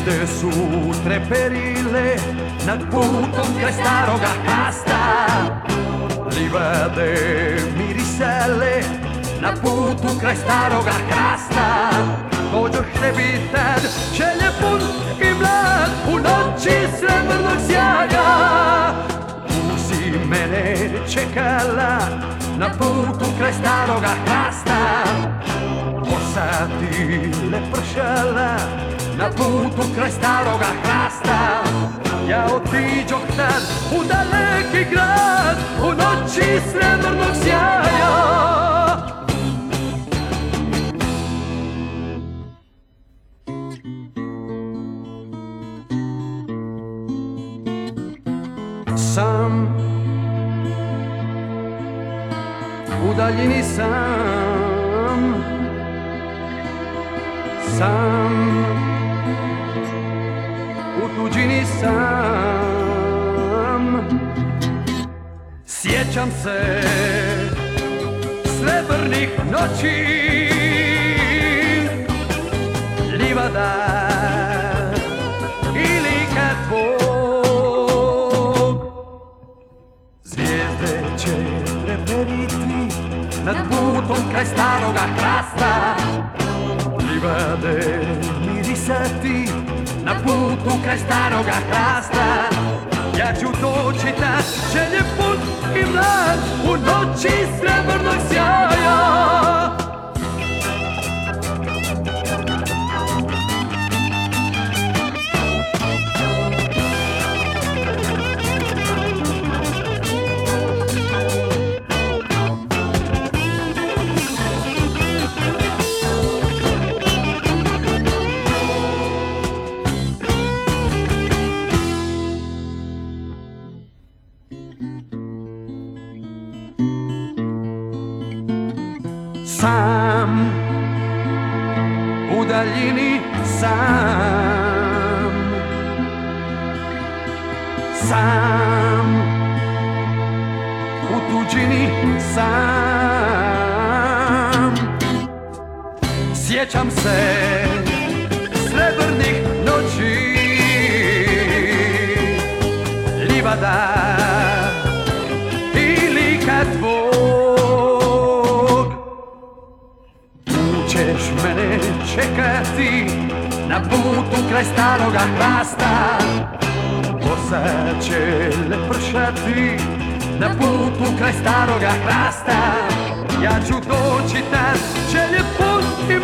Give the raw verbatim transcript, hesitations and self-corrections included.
Zvijezde su treperile nad putom kraj staroga hrasta. Livade mirisale na putu kraj staroga hrasta. Dođoh tebi tad, želje pun i mlad, u noći srebrnog sjaja. Tu si mene čekala na putu kraj staroga hrasta. Kosa ti lepršala na putu kraj staroga hrasta. Ja otiđoh tad u daleki grad, u noći srebrnog sjaja. Sam, u daljini sam, sam, u tuđini sam. Sjećam se srebrnih noći, livada i lika tvog. Zvijezde će treperiti nad putom kraj staroga hrasta. Livade mirisati na putu kraj staroga hrasta. Ja ću doći tad, želje pun i mlad, u noći srebrnog sjaja. Sam, u daljini sam, sam, u tuđini sam. Sjećam se srebrnih noći, livada i lika tvog. Ćeš mene čekati na putu kraj staroga hrasta. Kosa će lepršati na putu kraj staroga hrasta. Ja ću doći tad, želje pun i